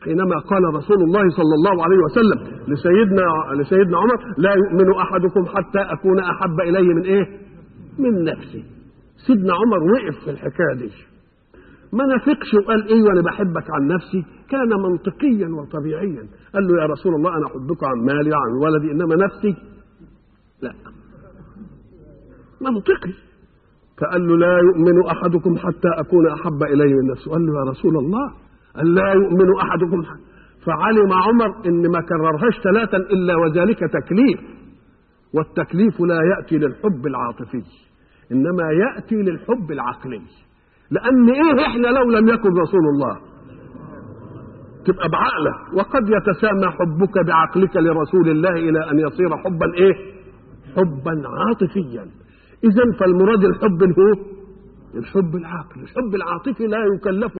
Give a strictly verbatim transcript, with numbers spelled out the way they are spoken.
حينما قال رسول الله صلى الله عليه وسلم لسيدنا لسيدنا عمر: لا يؤمن احدكم حتى اكون احب اليه من ايه؟ من نفسي. سيدنا عمر وقف في الحكايه دي، ما نافقش وقال ايه وانا بحبك عن نفسي، كان منطقيا وطبيعيا. قال له: يا رسول الله انا احبك عن مالي وعن ولدي، انما نفسي لا. منطقي. فقال له: لا يؤمن احدكم حتى اكون احب اليه من نفسي. قال له: يا رسول الله، قال: لا يؤمن احدكم. فعلم عمر ان ما كررهاش ثلاثا الا وذلك تكليف، والتكليف لا ياتي للحب العاطفي، انما ياتي للحب العقلي. لان ايه احنا لو لم يكن رسول الله تبقى بعقلك، وقد يتسامى حبك بعقلك لرسول الله الى ان يصير حبا ايه؟ حبا عاطفيا. اذا فالمراد الحب هو الحب العقلي. الحب العاطفي لا يكلف